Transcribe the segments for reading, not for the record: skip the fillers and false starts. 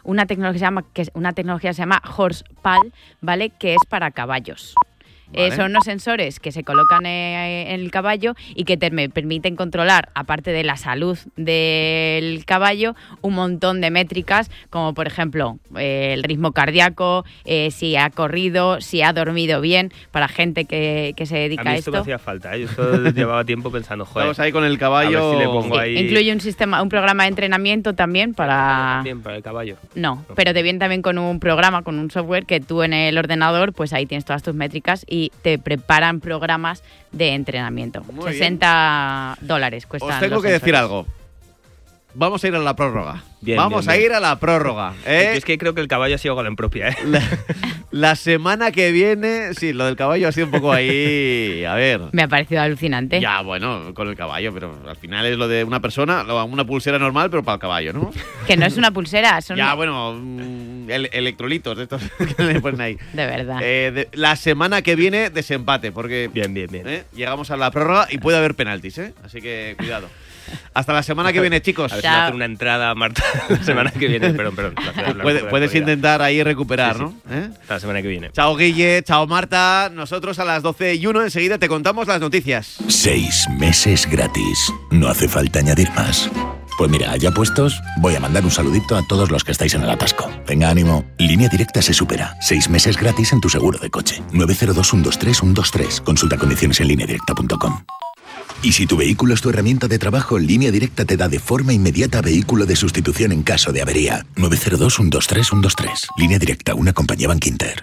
una tecnología que se llama Horsepal, ¿vale? Que es para caballos. Vale. Son unos sensores que se colocan en el caballo y que te permiten controlar, aparte de la salud del caballo, un montón de métricas, como por ejemplo el ritmo cardíaco, si ha corrido, si ha dormido bien, para gente que se dedica a esto. A mí esto me hacía falta, Yo esto llevaba tiempo pensando, joder. Estamos ahí con el caballo. A ver si le pongo ahí... Incluye un programa de entrenamiento también para el caballo. No, pero te viene también con un programa, con un software que tú en el ordenador, pues ahí tienes todas tus métricas y te preparan programas de entrenamiento. Muy $60 cuestan. Os tengo que decir algo. Vamos a ir a la prórroga. Vamos a ir a la prórroga. Es que creo que el caballo ha sido gol en propia. La semana que viene, sí, lo del caballo ha sido un poco ahí. A ver. Me ha parecido alucinante. Ya, bueno, con el caballo, pero al final es lo de una persona, una pulsera normal, pero para el caballo, ¿no? Que no es una pulsera, son. Ya, bueno, electrolitos de estos que le ponen ahí. De verdad. La semana que viene, desempate, porque. Bien. Llegamos a la prórroga y puede haber penaltis, así que cuidado. Hasta la semana que viene, chicos. A ver si me hace una entrada, Marta, la semana que viene. Perdón. Puedes intentar ahí recuperar, sí. ¿No? Hasta la semana que viene. Chao, Guille. Chao, Marta. Nosotros a las 12:01 enseguida te contamos las noticias. 6 meses gratis. No hace falta añadir más. Pues mira, ya puestos, voy a mandar un saludito a todos los que estáis en el atasco. Venga, ánimo. Línea Directa se supera. 6 meses gratis en tu seguro de coche. 902 123 123. Consulta condiciones en lineadirecta.com. Y si tu vehículo es tu herramienta de trabajo, Línea Directa te da de forma inmediata vehículo de sustitución en caso de avería. 902 123 123. Línea Directa, una compañía Bankinter.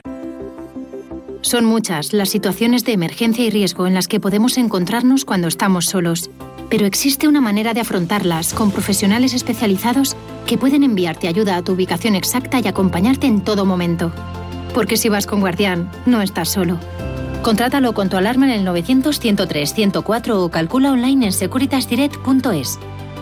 Son muchas las situaciones de emergencia y riesgo en las que podemos encontrarnos cuando estamos solos. Pero existe una manera de afrontarlas con profesionales especializados que pueden enviarte ayuda a tu ubicación exacta y acompañarte en todo momento. Porque si vas con Guardián, no estás solo. Contrátalo con tu alarma en el 900-103-104 o calcula online en securitasdirect.es.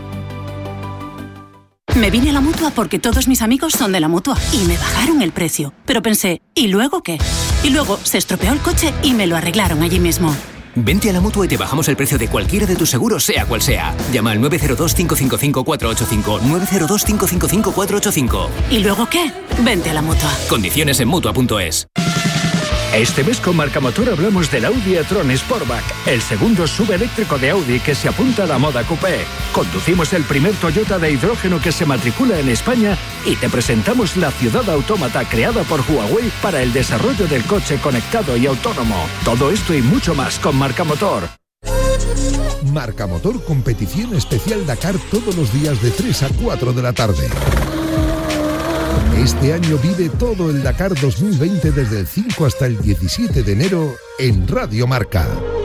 Me vine a la Mutua porque todos mis amigos son de la Mutua y me bajaron el precio. Pero pensé, ¿y luego qué? Y luego se estropeó el coche y me lo arreglaron allí mismo. Vente a la Mutua y te bajamos el precio de cualquiera de tus seguros, sea cual sea. Llama al 902-555-485. 902-555-485. ¿Y luego qué? Vente a la Mutua. Condiciones en Mutua.es. Este mes con Marcamotor hablamos del Audi e-tron Sportback, el segundo subeléctrico de Audi que se apunta a la moda coupé. Conducimos el primer Toyota de hidrógeno que se matricula en España y te presentamos la ciudad autómata creada por Huawei para el desarrollo del coche conectado y autónomo. Todo esto y mucho más con Marcamotor. Marcamotor, competición especial Dakar todos los días de 3 a 4 de la tarde. Este año vive todo el Dakar 2020 desde el 5 hasta el 17 de enero en Radio Marca.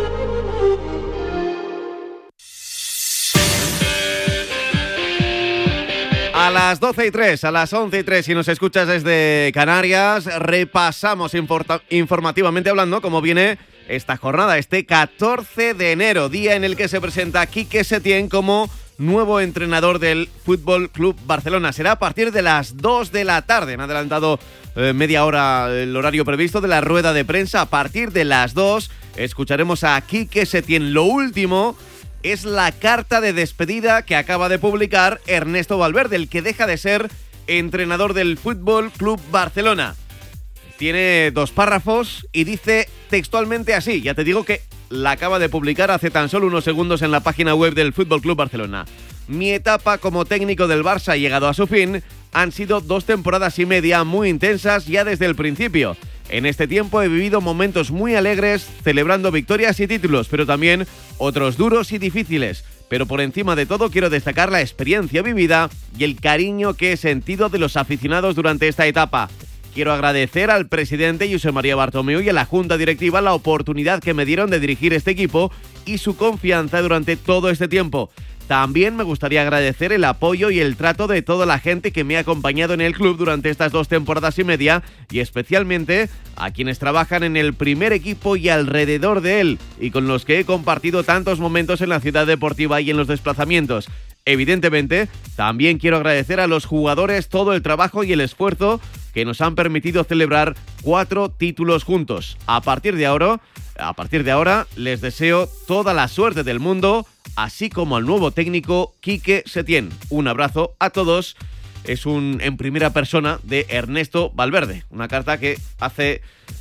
A las 12:03, a las 11:03, si nos escuchas desde Canarias, repasamos informativamente hablando cómo viene esta jornada, este 14 de enero, día en el que se presenta Quique Setién como nuevo entrenador del Fútbol Club Barcelona. Será a partir de las 2 de la tarde. Han adelantado media hora el horario previsto de la rueda de prensa. A partir de las 2 escucharemos a Quique Setién. Lo último es la carta de despedida que acaba de publicar Ernesto Valverde, el que deja de ser entrenador del Fútbol Club Barcelona. Tiene 2 párrafos y dice textualmente así. Ya te digo que la acaba de publicar hace tan solo unos segundos en la página web del Fútbol Club Barcelona. Mi etapa como técnico del Barça ha llegado a su fin. Han sido 2 temporadas y media muy intensas ya desde el principio. En este tiempo he vivido momentos muy alegres, celebrando victorias y títulos, pero también otros duros y difíciles. Pero por encima de todo quiero destacar la experiencia vivida y el cariño que he sentido de los aficionados durante esta etapa. Quiero agradecer al presidente Josep María Bartomeu y a la junta directiva la oportunidad que me dieron de dirigir este equipo y su confianza durante todo este tiempo. También me gustaría agradecer el apoyo y el trato de toda la gente que me ha acompañado en el club durante estas 2 temporadas y media y especialmente a quienes trabajan en el primer equipo y alrededor de él y con los que he compartido tantos momentos en la ciudad deportiva y en los desplazamientos. Evidentemente, también quiero agradecer a los jugadores todo el trabajo y el esfuerzo que nos han permitido celebrar 4 títulos juntos. A partir de ahora, les deseo toda la suerte del mundo, así como al nuevo técnico Quique Setién. Un abrazo a todos. es en primera persona de Ernesto Valverde, una carta que hace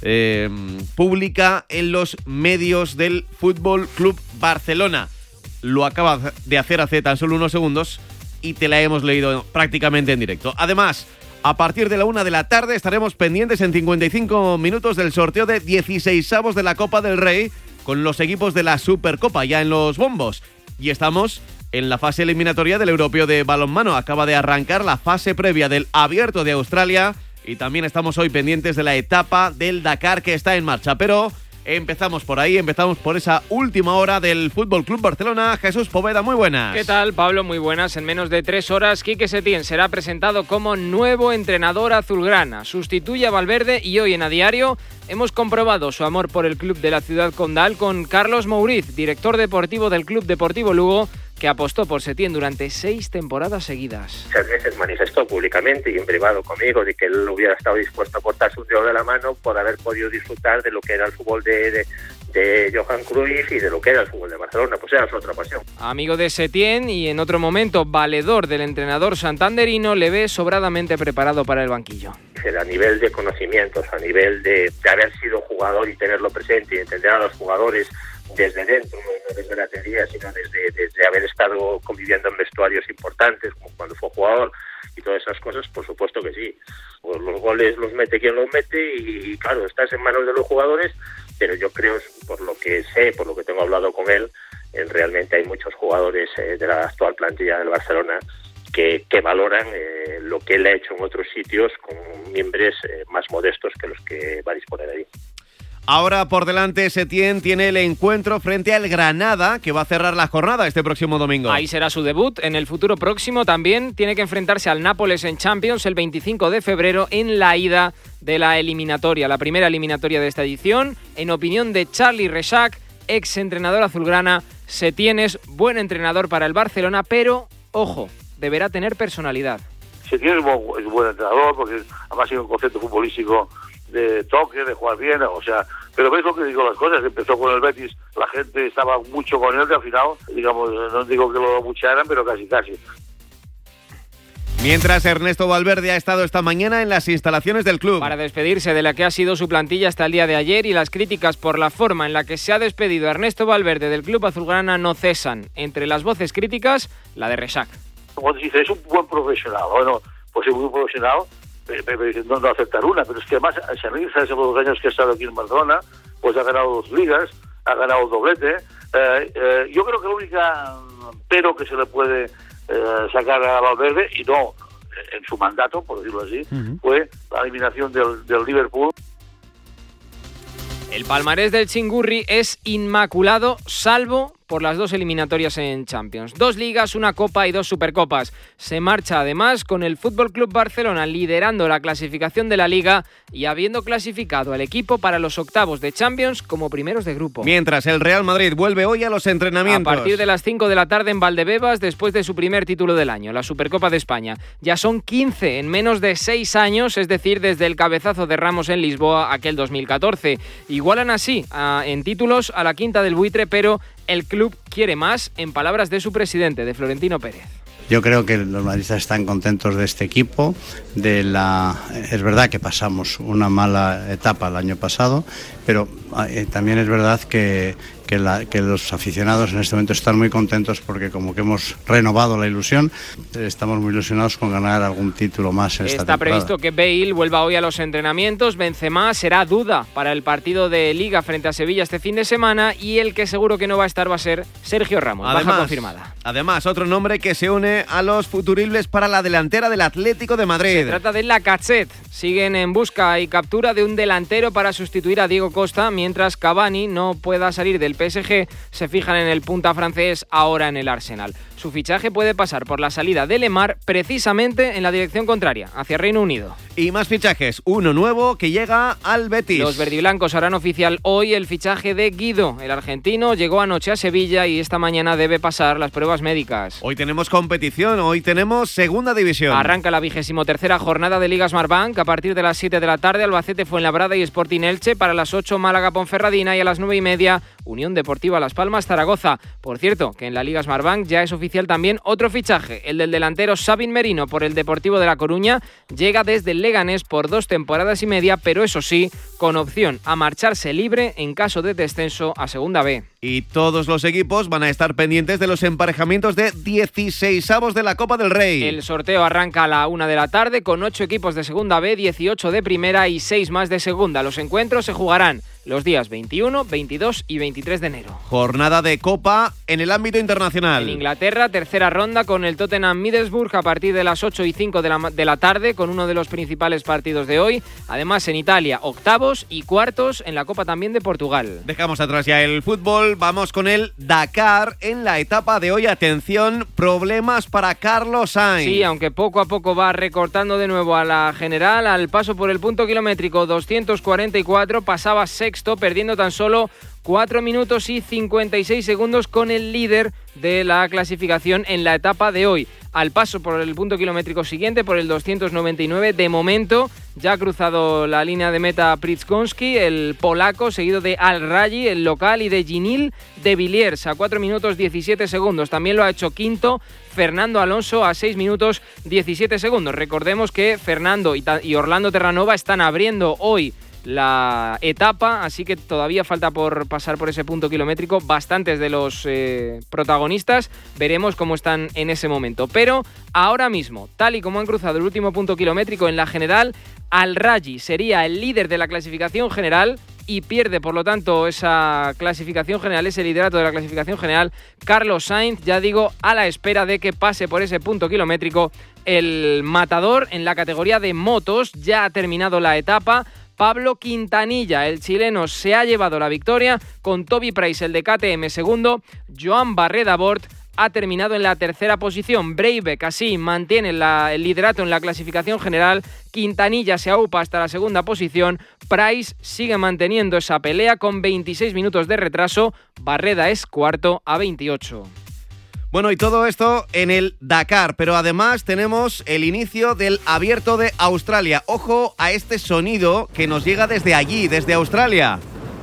pública en los medios del Fútbol Club Barcelona. Lo acaba de hacer hace tan solo unos segundos y te la hemos leído prácticamente en directo. Además, a partir de la 1 de la tarde estaremos pendientes en 55 minutos del sorteo de 16avos de la Copa del Rey con los equipos de la Supercopa ya en los bombos. Y estamos en la fase eliminatoria del Europeo de Balonmano. Acaba de arrancar la fase previa del Abierto de Australia y también estamos hoy pendientes de la etapa del Dakar que está en marcha. Pero empezamos por ahí, empezamos por esa última hora del Fútbol Club Barcelona. Jesús Poveda, muy buenas. ¿Qué tal, Pablo? Muy buenas. En menos de 3 horas, Quique Setién será presentado como nuevo entrenador azulgrana. Sustituye a Valverde y hoy en A Diario hemos comprobado su amor por el club de la ciudad condal con Carlos Mouriz, director deportivo del Club Deportivo Lugo, que apostó por Setién durante 6 temporadas seguidas. Muchas veces manifestó públicamente y en privado conmigo de que él hubiera estado dispuesto a cortarse un dedo de la mano por haber podido disfrutar de lo que era el fútbol de Johan Cruyff y de lo que era el fútbol de Barcelona, pues era su otra pasión. Amigo de Setién y en otro momento valedor del entrenador santanderino, le ve sobradamente preparado para el banquillo. A nivel de conocimientos, a nivel de haber sido jugador y tenerlo presente y entender a los jugadores desde dentro, no desde la teoría, sino desde haber estado conviviendo en vestuarios importantes, como cuando fue jugador y todas esas cosas, por supuesto que sí. Pues los goles los mete quien los mete y claro, estás en manos de los jugadores, pero yo creo, por lo que sé, por lo que tengo hablado con él, realmente hay muchos jugadores de la actual plantilla del Barcelona que valoran lo que él ha hecho en otros sitios con miembros más modestos que los que va a disponer ahí. Ahora por delante Setién tiene el encuentro frente al Granada, que va a cerrar la jornada este próximo domingo. Ahí será su debut. En el futuro próximo también tiene que enfrentarse al Nápoles en Champions el 25 de febrero en la ida de la eliminatoria, la primera eliminatoria de esta edición. En opinión de Charlie Rexach, ex entrenador azulgrana, Setién es buen entrenador para el Barcelona, pero, ojo, deberá tener personalidad. Setién es buen entrenador porque además tiene un concepto futbolístico de toque, de jugar bien, o sea, pero ves lo que digo las cosas, empezó con el Betis, la gente estaba mucho con él, que al final, digamos, no digo que lo abuchearan, pero casi. Mientras Ernesto Valverde ha estado esta mañana en las instalaciones del club. Para despedirse de la que ha sido su plantilla hasta el día de ayer, y las críticas por la forma en la que se ha despedido Ernesto Valverde del club azulgrana no cesan. Entre las voces críticas, la de Rexach. Cuando dice, es un buen profesional, bueno, pues es un buen profesional, no aceptar una, pero es que además se analiza esos 2 años que ha estado aquí en Barcelona, pues ha ganado 2 ligas, ha ganado el doblete. Yo creo que la única pero que se le puede sacar a Valverde, y no en su mandato, por decirlo así, fue la eliminación del Liverpool. El palmarés del Chingurri es inmaculado, salvo por las 2 eliminatorias en Champions. 2 ligas, 1 copa y 2 supercopas. Se marcha además con el Fútbol Club Barcelona liderando la clasificación de la Liga y habiendo clasificado al equipo para los octavos de Champions como primeros de grupo. Mientras el Real Madrid vuelve hoy a los entrenamientos. A partir de las 5 de la tarde en Valdebebas, después de su primer título del año, la Supercopa de España. Ya son 15 en menos de 6 años, es decir, desde el cabezazo de Ramos en Lisboa aquel 2014. Igualan así en títulos a la Quinta del Buitre, pero el club quiere más, en palabras de su presidente, de Florentino Pérez. Yo creo que los madridistas están contentos de este equipo. Es verdad que pasamos una mala etapa el año pasado, pero también es verdad que los aficionados en este momento están muy contentos porque como que hemos renovado la ilusión, estamos muy ilusionados con ganar algún título más en esta temporada. Está previsto que Bale vuelva hoy a los entrenamientos. Benzema será duda para el partido de Liga frente a Sevilla este fin de semana, y el que seguro que no va a estar va a ser Sergio Ramos, baja confirmada. Además, otro nombre que se une a los futuribles para la delantera del Atlético de Madrid. Se trata de Lacazette. Siguen en busca y captura de un delantero para sustituir a Diego Costa, mientras Cavani no pueda salir del PSG. Se fijan en el punta francés, ahora en el Arsenal. Su fichaje puede pasar por la salida de Lemar, precisamente en la dirección contraria, hacia Reino Unido. Y más fichajes, uno nuevo que llega al Betis. Los verdiblancos harán oficial hoy el fichaje de Guido. El argentino llegó anoche a Sevilla y esta mañana debe pasar las pruebas médicas. Hoy tenemos competición, hoy tenemos segunda división. Arranca la 23ª jornada de Liga Smartbank. A partir de las 7 de la tarde, Albacete Fuenlabrada y Sporting Elche. Para las 8, Málaga Ponferradina, y a las 9:30, Unión Deportiva Las Palmas Zaragoza. Por cierto, que en la Liga Smartbank ya es oficial también otro fichaje, el del delantero Sabin Merino por el Deportivo de La Coruña. Llega desde el Leganés por 2 temporadas y media, pero eso sí, con opción a marcharse libre en caso de descenso a Segunda B. Y todos los equipos van a estar pendientes de los emparejamientos de 16avos de la Copa del Rey. El sorteo arranca a la 1 de la tarde con 8 equipos de Segunda B, 18 de Primera y 6 más de Segunda. Los encuentros se jugarán los días 21, 22 y 23 de enero. Jornada de Copa en el ámbito internacional. En Inglaterra, tercera ronda con el Tottenham Middlesbrough a partir de las 8 y 5 de la tarde, con uno de los principales partidos de hoy. Además, en Italia, octavos y cuartos en la Copa también de Portugal. Dejamos atrás ya el fútbol, vamos con el Dakar en la etapa de hoy. Atención, problemas para Carlos Sainz. Sí, aunque poco a poco va recortando de nuevo a la general, al paso por el punto kilométrico 244, pasaba sexto, perdiendo tan solo 4 minutos y 56 segundos con el líder de la clasificación en la etapa de hoy. Al paso por el punto kilométrico siguiente, por el 299, de momento ya ha cruzado la línea de meta Pritskonski, el polaco, seguido de Al-Rayi, el local, y de Ginil de Villiers a 4 minutos 17 segundos. También lo ha hecho quinto Fernando Alonso a 6 minutos 17 segundos. Recordemos que Fernando y Orlando Terranova están abriendo hoy la etapa, así que todavía falta por pasar por ese punto kilométrico bastantes de los protagonistas. Veremos cómo están en ese momento, pero ahora mismo, tal y como han cruzado el último punto kilométrico en la general, Al-Rayi sería el líder de la clasificación general y pierde, por lo tanto, esa clasificación general, ese liderato de la clasificación general. Carlos Sainz, ya digo, a la espera de que pase por ese punto kilométrico el matador en la categoría de motos. Ya ha terminado la etapa. Pablo Quintanilla, el chileno, se ha llevado la victoria, con Toby Price, el de KTM, segundo. Joan Barreda Bort ha terminado en la tercera posición. Breivik así mantiene el liderato en la clasificación general. Quintanilla se aupa hasta la segunda posición. Price sigue manteniendo esa pelea con 26 minutos de retraso. Barreda es cuarto a 28. Bueno, y todo esto en el Dakar, pero además tenemos el inicio del Abierto de Australia. Ojo a este sonido que nos llega desde allí, desde Australia.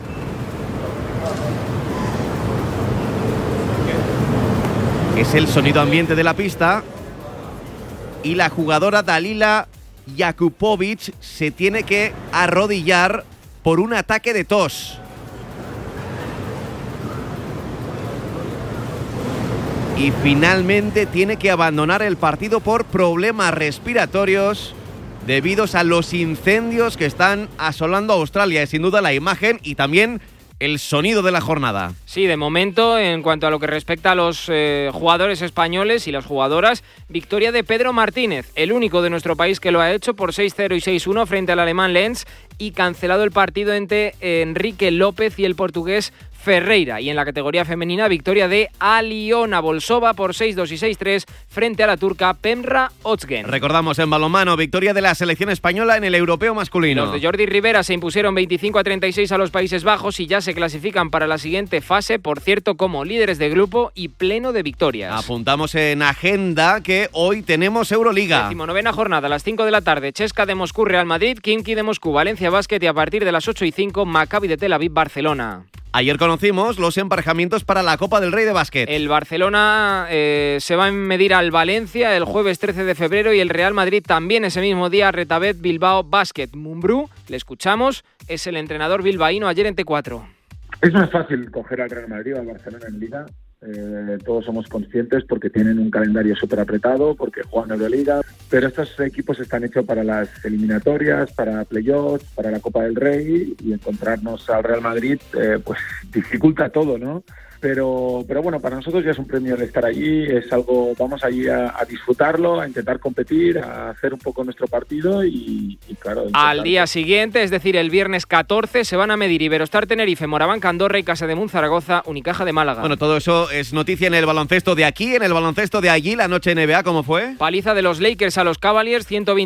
Es el sonido ambiente de la pista y la jugadora Dalila Jakupovic se tiene que arrodillar por un ataque de tos. Y finalmente tiene que abandonar el partido por problemas respiratorios debidos a los incendios que están asolando Australia. Es sin duda la imagen y también el sonido de la jornada. Sí, de momento, en cuanto a lo que respecta a los jugadores españoles y las jugadoras, victoria de Pedro Martínez, el único de nuestro país que lo ha hecho por 6-0 y 6-1 frente al alemán Lenz, y cancelado el partido entre Enrique López y el portugués Ferreira. Y en la categoría femenina, victoria de Aliona Bolsova por 6-2 y 6-3 frente a la turca Pemra Özgen. Recordamos en balonmano, victoria de la selección española en el europeo masculino. Los de Jordi Rivera se impusieron 25-36 a los Países Bajos y ya se clasifican para la siguiente fase, por cierto, como líderes de grupo y pleno de victorias. Apuntamos en agenda que hoy tenemos Euroliga. 19ª jornada a las 5 de la tarde, Chesca de Moscú, Real Madrid, Khimki de Moscú, Valencia Basket, y a partir de las 8 y 5, Maccabi de Tel Aviv, Barcelona. Ayer conocimos los emparejamientos para la Copa del Rey de Básquet. El Barcelona se va a medir al Valencia el jueves 13 de febrero y el Real Madrid también ese mismo día, Retabet Bilbao Basket. Mumbrú, le escuchamos, es el entrenador bilbaíno ayer en T4. Es más fácil coger al Real Madrid o al Barcelona en Liga. Todos somos conscientes porque tienen un calendario súper apretado, porque juegan Euroliga, pero estos equipos están hechos para las eliminatorias, para playoffs, para la Copa del Rey, y encontrarnos al Real Madrid pues dificulta todo, ¿no? Pero bueno, para nosotros ya es un premio el estar allí, es algo, vamos allí a disfrutarlo, a intentar competir, a hacer un poco nuestro partido y claro. Al día siguiente, es decir, el viernes 14, se van a medir Iberostar Tenerife, Moraván Andorra y Casa de Mun Zaragoza, Unicaja de Málaga. Bueno, todo eso es noticia en el baloncesto de aquí, en el baloncesto de allí, la noche NBA, ¿cómo fue? Paliza de los Lakers a los Cavaliers,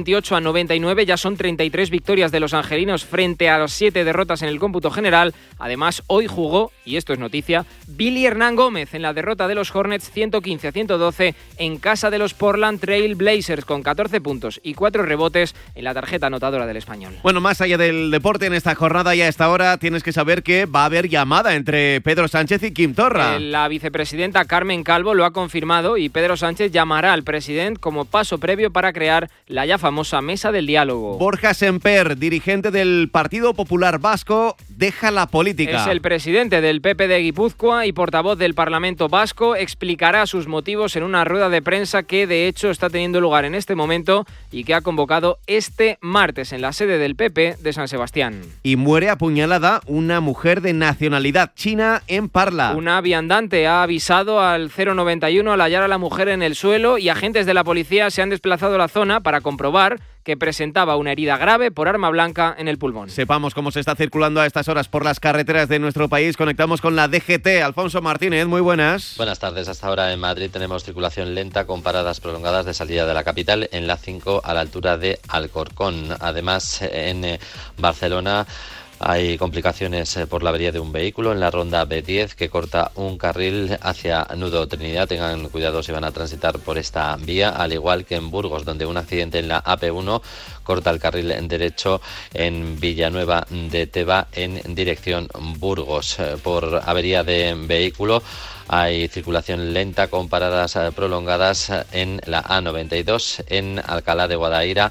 128-99, ya son 33 victorias de los angelinos frente a las 7 derrotas en el cómputo general. Además, hoy jugó, y esto es noticia, Billy Hernán Gómez en la derrota de los Hornets 115-112 en casa de los Portland Trail Blazers, con 14 puntos y 4 rebotes en la tarjeta anotadora del Español. Bueno, más allá del deporte, en esta jornada y a esta hora tienes que saber que va a haber llamada entre Pedro Sánchez y Quim Torra. La vicepresidenta Carmen Calvo lo ha confirmado y Pedro Sánchez llamará al presidente como paso previo para crear la ya famosa mesa del diálogo. Borja Semper, dirigente del Partido Popular Vasco, deja la política. Es el presidente del PP de Guipúzcoa y portavoz del Parlamento Vasco. Explicará sus motivos en una rueda de prensa que de hecho está teniendo lugar en este momento y que ha convocado este martes en la sede del PP de San Sebastián. Y muere apuñalada una mujer de nacionalidad china en Parla. Una viandante ha avisado al 091 al hallar a la mujer en el suelo y agentes de la policía se han desplazado a la zona para comprobar que presentaba una herida grave por arma blanca en el pulmón. Sepamos cómo se está circulando a estas horas por las carreteras de nuestro país. Conectamos con la DGT. Alfonso Martínez, muy buenas. Buenas tardes. Hasta ahora en Madrid tenemos circulación lenta con paradas prolongadas de salida de la capital en la 5 a la altura de Alcorcón. Además, en Barcelona hay complicaciones por la avería de un vehículo en la ronda B10 que corta un carril hacia Nudo Trinidad. Tengan cuidado si van a transitar por esta vía, al igual que en Burgos, donde un accidente en la AP1 corta el carril derecho en Villanueva de Teba en dirección Burgos. Por avería de vehículo hay circulación lenta con paradas prolongadas en la A92 en Alcalá de Guadaira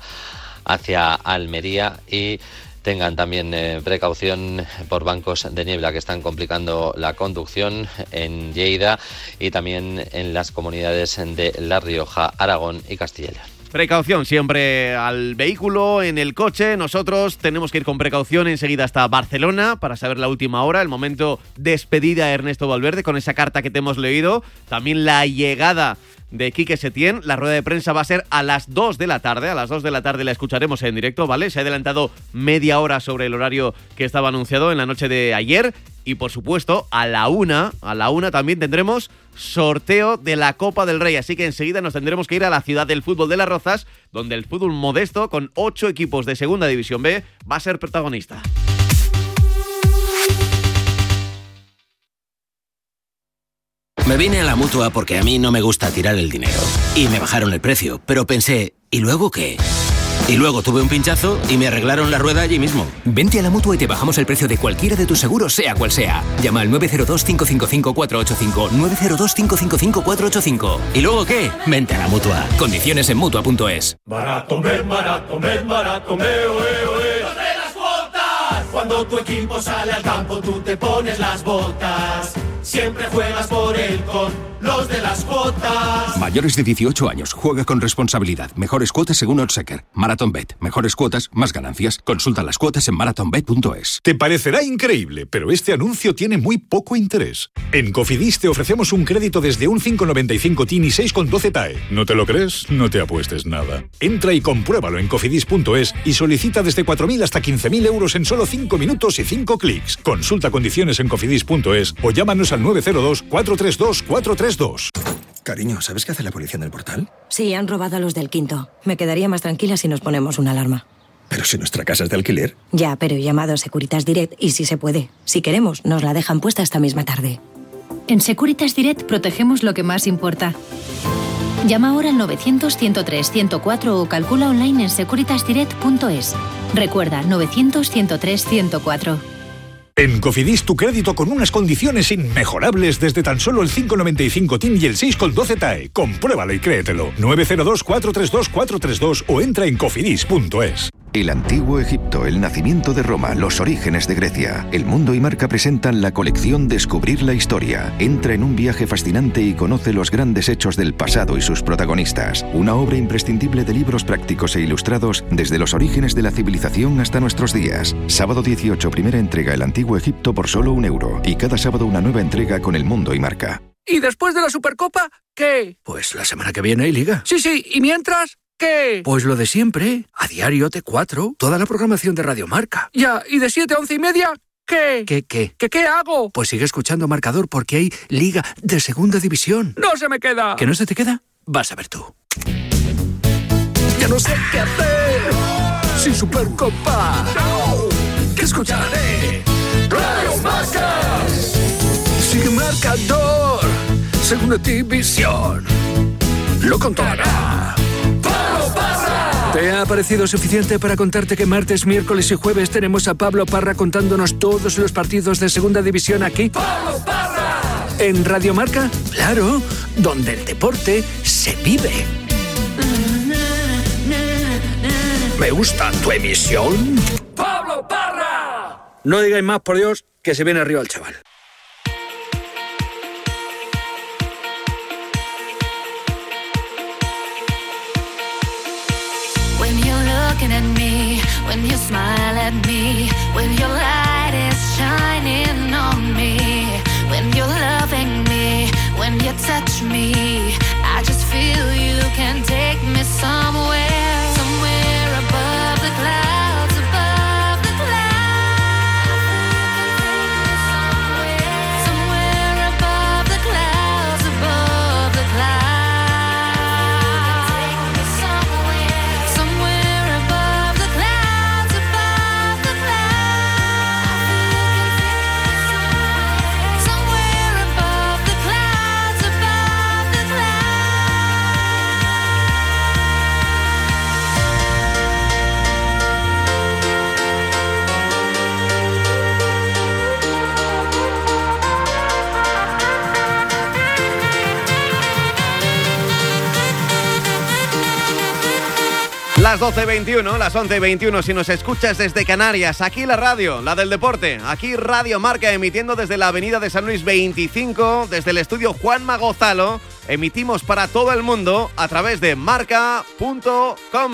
hacia Almería y tengan también precaución por bancos de niebla que están complicando la conducción en Lleida y también en las comunidades de La Rioja, Aragón y Castilla y León. Precaución siempre al vehículo, en el coche. Nosotros tenemos que ir con precaución enseguida hasta Barcelona para saber la última hora, el momento despedida a Ernesto Valverde con esa carta que te hemos leído. También la llegada de Quique Setién. La rueda de prensa va a ser a las 2 de la tarde. A las 2 de la tarde la escucharemos en directo, ¿vale? Se ha adelantado media hora sobre el horario que estaba anunciado en la noche de ayer. Y por supuesto, a la una también tendremos sorteo de la Copa del Rey. Así que enseguida nos tendremos que ir a la ciudad del fútbol de Las Rozas, donde el fútbol modesto, con 8 equipos de Segunda División B, va a ser protagonista. Me vine a la Mutua porque a mí no me gusta tirar el dinero. Y me bajaron el precio, pero pensé, ¿y luego qué? Y luego tuve un pinchazo y me arreglaron la rueda allí mismo. Vente a la Mutua y te bajamos el precio de cualquiera de tus seguros, sea cual sea. Llama al 902-555-485, 902-555-485. ¿Y luego qué? Vente a la Mutua. Condiciones en Mutua.es. Barato, barato, barato, las cuotas. Cuando tu equipo sale al campo, tú te pones las botas. Siempre juegas por él con los de las cuotas. Mayores de 18 años, juega con responsabilidad. Mejores cuotas según Oddschecker. MarathonBet. Mejores cuotas, más ganancias. Consulta las cuotas en marathonbet.es. Te parecerá increíble, pero este anuncio tiene muy poco interés. En Cofidis te ofrecemos un crédito desde un 5,95 TIN y 6,12 TAE. ¿No te lo crees? No te apuestes nada. Entra y compruébalo en cofidis.es y solicita desde 4.000 hasta 15.000 euros en solo 5 minutos y 5 clics. Consulta condiciones en cofidis.es o llámanos al 902-432-432. Cariño, ¿sabes qué hace la policía en el portal? Sí, han robado a los del quinto. Me quedaría más tranquila si nos ponemos una alarma. Pero si nuestra casa es de alquiler. Ya, pero he llamado a Securitas Direct y si se puede. Si queremos, nos la dejan puesta esta misma tarde. En Securitas Direct protegemos lo que más importa. Llama ahora al 900-103-104 o calcula online en securitasdirect.es. Recuerda, 900-103-104. En Cofidis tu crédito con unas condiciones inmejorables desde tan solo el 5,95 TIN y el 6,12 TAE. Compruébalo y créetelo. 902-432-432 o entra en cofidis.es. El antiguo Egipto, el nacimiento de Roma, los orígenes de Grecia. El Mundo y Marca presentan la colección Descubrir la Historia. Entra en un viaje fascinante y conoce los grandes hechos del pasado y sus protagonistas. Una obra imprescindible de libros prácticos e ilustrados desde los orígenes de la civilización hasta nuestros días. Sábado 18, primera entrega El Antiguo Egipto por solo €1. Y cada sábado una nueva entrega con El Mundo y Marca. ¿Y después de la Supercopa, qué? Pues la semana que viene hay Liga. Sí, ¿y mientras? ¿Qué? Pues lo de siempre. A diario T4, toda la programación de Radio Marca. Ya, ¿y de 7 a 11:30? ¿Qué? ¿Qué hago? Pues sigue escuchando Marcador porque hay Liga de Segunda División. ¡No se me queda! ¿Que no se te queda? Vas a ver tú. Ya no sé qué hacer sin Supercopa. ¿Qué escucharé? Radio Marca. Sígueme Marcador, segunda división. Lo contará Pablo Parra. ¿Te ha parecido suficiente para contarte que martes, miércoles y jueves tenemos a Pablo Parra contándonos todos los partidos de segunda división aquí? ¡Pablo Parra! ¿En Radio Marca? Claro, donde el deporte se vive. ¿Me gusta tu emisión? ¡Pablo Parra! No digáis más, por Dios, que se viene arriba el chaval. When you're looking at me, when you smile at me, when your light is shining on me, when you're loving me, when you touch me, I just feel you can take me somewhere, somewhere above the clouds, above the clouds, somewhere above the clouds, above the clouds. Las 12:21, las 11:21, si nos escuchas desde Canarias, aquí la radio, la del deporte, aquí Radio Marca, emitiendo desde la avenida de San Luis 25, desde el estudio Juanma Gozalo, emitimos para todo el mundo a través de marca.com.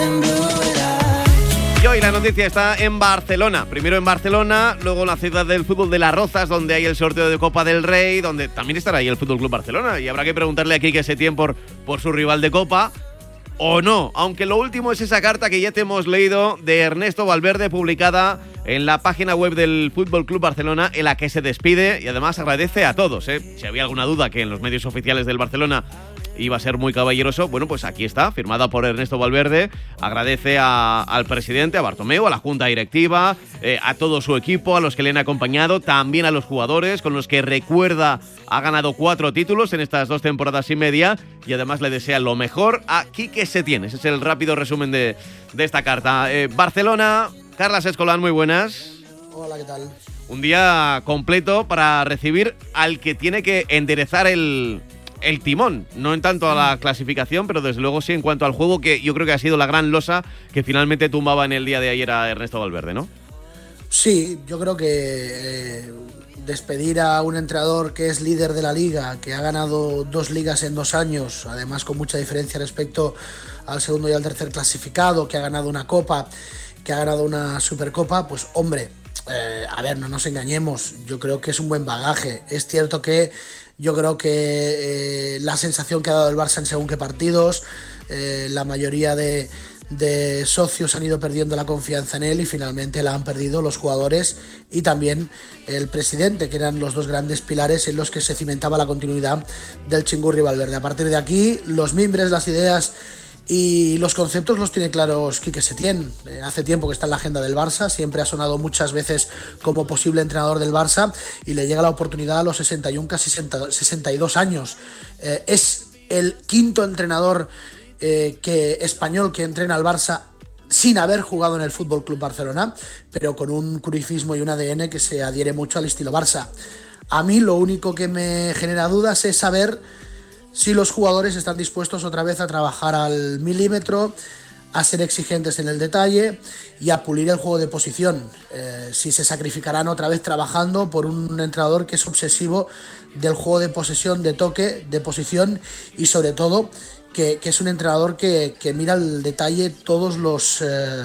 Y hoy la noticia está en Barcelona, primero en Barcelona, luego en la ciudad del fútbol de Las Rozas, donde hay el sorteo de Copa del Rey, donde también estará ahí el Fútbol Club Barcelona, y habrá que preguntarle a Quique Setién por su rival de Copa, o no, aunque lo último es esa carta que ya te hemos leído de Ernesto Valverde, publicada en la página web del Fútbol Club Barcelona, en la que se despide y además agradece a todos, Si había alguna duda que en los medios oficiales del Barcelona iba a ser muy caballeroso, bueno, pues aquí está, firmada por Ernesto Valverde. Agradece al presidente, a Bartomeu, a la junta directiva, a todo su equipo, a los que le han acompañado, también a los jugadores, con los que recuerda ha ganado 4 títulos en estas 2 temporadas y media, y además le desea lo mejor a Quique Setién. Ese es el rápido resumen de esta carta. Barcelona, Carlas Escolán, muy buenas. Hola, ¿qué tal? Un día completo para recibir al que tiene que enderezar el timón, no en tanto a la clasificación, pero desde luego sí en cuanto al juego, que yo creo que ha sido la gran losa que finalmente tumbaba en el día de ayer a Ernesto Valverde, ¿no? Sí, yo creo que despedir a un entrenador que es líder de la liga, que ha ganado 2 ligas en 2 años, además con mucha diferencia respecto al segundo y al tercer clasificado, que ha ganado una copa, que ha ganado una supercopa, pues hombre, a ver, no nos engañemos, yo creo que es un buen bagaje. Es cierto que yo creo que la sensación que ha dado el Barça en según qué partidos, la mayoría de socios han ido perdiendo la confianza en él y finalmente la han perdido los jugadores y también el presidente, que eran los 2 grandes pilares en los que se cimentaba la continuidad del Chingurri Valverde. A partir de aquí, los mimbres, las ideas y los conceptos los tiene claros Quique Setién. Hace tiempo que está en la agenda del Barça, siempre ha sonado muchas veces como posible entrenador del Barça y le llega la oportunidad a los 61, casi 62 años. Es el 5º entrenador español que entrena al Barça sin haber jugado en el Fútbol Club Barcelona, pero con un cruifismo y un ADN que se adhiere mucho al estilo Barça. A mí lo único que me genera dudas es saber si los jugadores están dispuestos otra vez a trabajar al milímetro, a ser exigentes en el detalle y a pulir el juego de posición. Si se sacrificarán otra vez trabajando por un entrenador que es obsesivo del juego de posesión, de toque, de posición y sobre todo que es un entrenador que mira al detalle todos los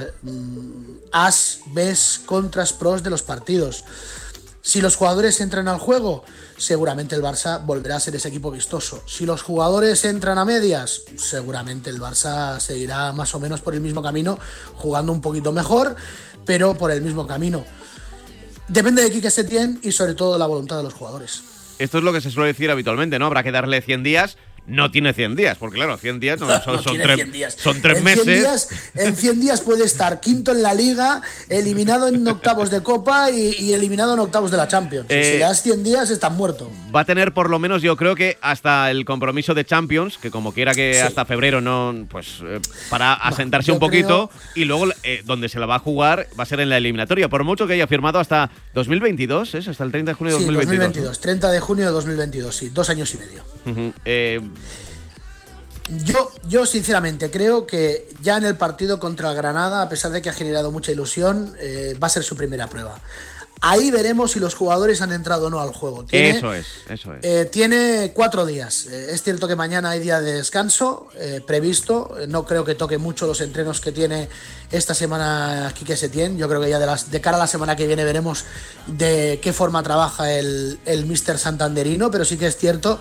as, bes, contras, pros de los partidos. Si los jugadores entran al juego, seguramente el Barça volverá a ser ese equipo vistoso. Si los jugadores entran a medias, seguramente el Barça seguirá más o menos por el mismo camino, jugando un poquito mejor, pero por el mismo camino. Depende de Quique Setién y sobre todo de la voluntad de los jugadores. Esto es lo que se suele decir habitualmente, ¿no? Habrá que darle 100 días. no tiene 100 días, porque claro, 100 días son 100 días. Son 3 meses. En 100 días puede estar quinto en la Liga, eliminado en octavos de Copa y eliminado en octavos de la Champions. Si le das 100 días, estás muerto. Va a tener por lo menos, yo creo que hasta el compromiso de Champions, que como quiera que hasta febrero no, pues para asentarse un poquito, y luego donde se la va a jugar va a ser en la eliminatoria, por mucho que haya firmado hasta 2022, ¿es? Hasta el 30 de junio de 2022. 2022, 30 de junio de 2022, sí, 2 años y medio. Yo sinceramente creo que ya en el partido contra el Granada, a pesar de que ha generado mucha ilusión, va a ser su primera prueba. Ahí veremos si los jugadores han entrado o no al juego. Eso es. Tiene 4 días. Es cierto que mañana hay día de descanso previsto. No creo que toque mucho los entrenos que tiene esta semana Quique Setién. Yo creo que ya de cara a la semana que viene veremos de qué forma trabaja el míster santanderino, pero sí que es cierto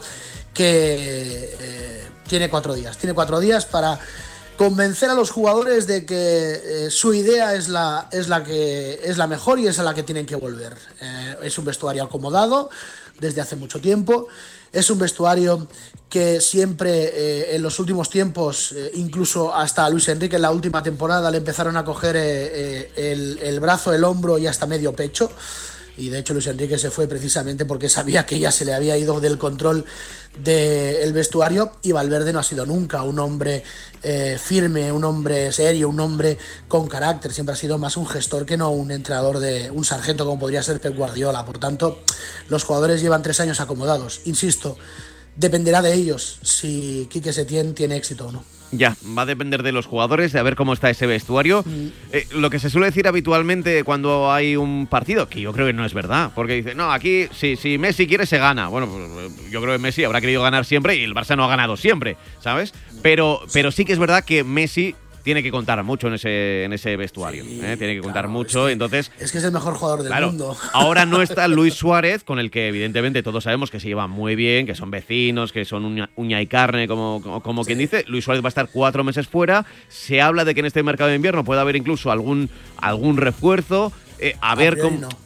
que tiene 4 días. Tiene 4 días para convencer a los jugadores de que su idea es la mejor y es a la que tienen que volver. Es un vestuario acomodado desde hace mucho tiempo. Es un vestuario que siempre en los últimos tiempos, incluso hasta Luis Enrique en la última temporada, le empezaron a coger el brazo, el hombro y hasta medio pecho. Y de hecho Luis Enrique se fue precisamente porque sabía que ya se le había ido del control del vestuario, y Valverde no ha sido nunca un hombre firme, un hombre serio, un hombre con carácter. Siempre ha sido más un gestor que no un entrenador, un sargento como podría ser Pep Guardiola. Por tanto, los jugadores llevan 3 años acomodados. Insisto, dependerá de ellos si Quique Setién tiene éxito o no. Ya, va a depender de los jugadores, de a ver cómo está ese vestuario. Lo que se suele decir habitualmente cuando hay un partido, que yo creo que no es verdad, porque dice, no, aquí si Messi quiere se gana. Bueno, pues yo creo que Messi habrá querido ganar siempre y el Barça no ha ganado siempre, ¿sabes? Pero sí que es verdad que Messi tiene que contar mucho en ese vestuario. Sí, tiene que contar mucho, entonces... Es que es el mejor jugador del mundo. Ahora no está Luis Suárez, con el que evidentemente todos sabemos que se llevan muy bien, que son vecinos, que son uña y carne, como quien dice. Luis Suárez va a estar 4 meses fuera. Se habla de que en este mercado de invierno puede haber incluso algún refuerzo. A ver cómo... No.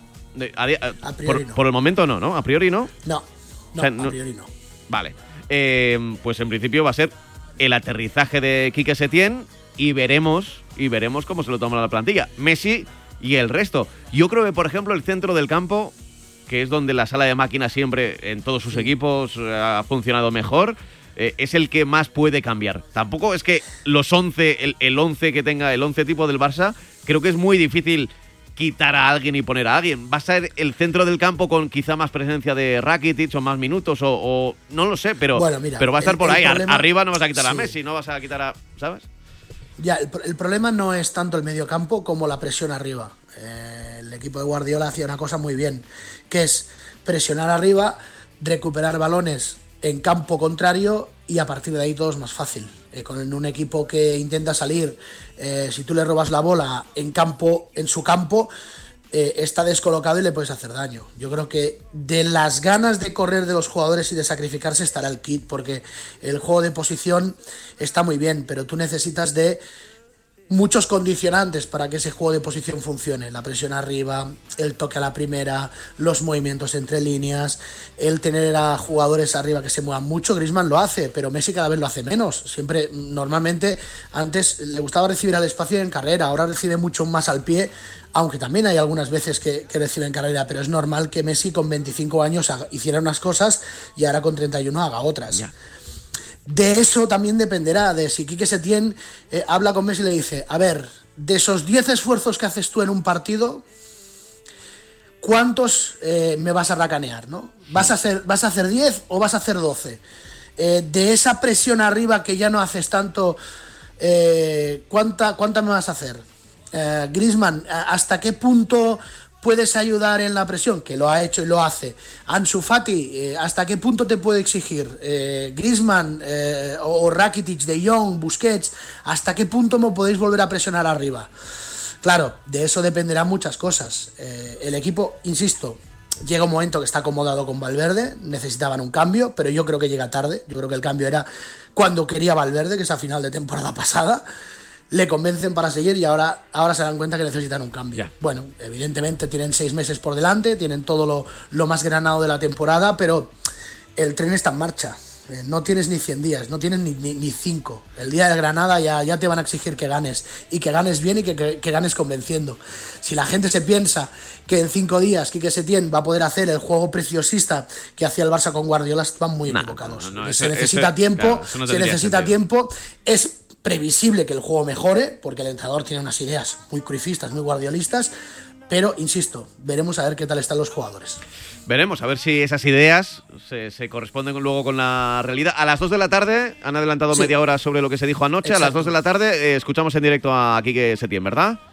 Por el momento no, a priori no. No, o sea, a priori no. Vale. Pues en principio va a ser el aterrizaje de Quique Setién y veremos cómo se lo toma la plantilla. Messi y el resto. Yo creo que, por ejemplo, el centro del campo, que es donde la sala de máquinas siempre en todos sus equipos ha funcionado mejor, es el que más puede cambiar. Tampoco es que los 11, el 11 que tenga, el 11 tipo del Barça, creo que es muy difícil quitar a alguien y poner a alguien. Va a ser el centro del campo con quizá más presencia de Rakitic o más minutos o no lo sé, pero, bueno, mira, pero va a estar por ahí. Problema, arriba no vas a quitar a Messi, no vas a quitar a... ¿sabes? Ya, el problema no es tanto el mediocampo como la presión arriba. El equipo de Guardiola hacía una cosa muy bien, que es presionar arriba, recuperar balones en campo contrario y a partir de ahí todo es más fácil. Con un equipo que intenta salir, si tú le robas la bola en su campo, está descolocado y le puedes hacer daño. Yo creo que de las ganas de correr de los jugadores y de sacrificarse estará el kit, porque el juego de posición está muy bien, pero tú necesitas de muchos condicionantes para que ese juego de posición funcione. La presión arriba, el toque a la primera, los movimientos entre líneas, el tener a jugadores arriba que se muevan mucho. Griezmann lo hace, pero Messi cada vez lo hace menos. Siempre, normalmente, antes le gustaba recibir al espacio en carrera, ahora recibe mucho más al pie, aunque también hay algunas veces que recibe en carrera, pero es normal que Messi con 25 años hiciera unas cosas y ahora con 31 haga otras. Ya. De eso también dependerá, de si Quique Setién habla con Messi y le dice, a ver, de esos 10 esfuerzos que haces tú en un partido, ¿cuántos me vas a racanear, ¿no? ¿Vas a hacer 10 o vas a hacer 12? De esa presión arriba que ya no haces tanto, ¿cuánta me vas a hacer? Griezmann, ¿hasta qué punto puedes ayudar en la presión? Que lo ha hecho y lo hace. Ansu Fati, ¿hasta qué punto te puede exigir? Griezmann o Rakitic, De Jong, Busquets, ¿hasta qué punto me podéis volver a presionar arriba? Claro, de eso dependerán muchas cosas. El equipo, insisto, llega un momento que está acomodado con Valverde, necesitaban un cambio, pero yo creo que llega tarde. Yo creo que el cambio era cuando quería Valverde, que es a final de temporada pasada. Le convencen para seguir y ahora se dan cuenta que necesitan un cambio. Yeah. Bueno, evidentemente tienen 6 meses por delante, tienen todo lo más granado de la temporada, pero el tren está en marcha. No tienes ni 100 días, no tienes ni 5. El día de Granada ya te van a exigir que ganes, y que ganes bien y que ganes convenciendo. Si la gente se piensa que en 5 días Quique Setién va a poder hacer el juego preciosista que hacía el Barça con Guardiola, van muy equivocados. Se necesita tiempo, tiempo. Es previsible que el juego mejore, porque el entrenador tiene unas ideas muy cruifistas, muy guardiolistas, pero, insisto, veremos a ver qué tal están los jugadores. Veremos, a ver si esas ideas se corresponden luego con la realidad. A las 2 de la tarde, han adelantado media hora sobre lo que se dijo anoche. Exacto. A las 2 de la tarde escuchamos en directo a Quique Setién, ¿verdad?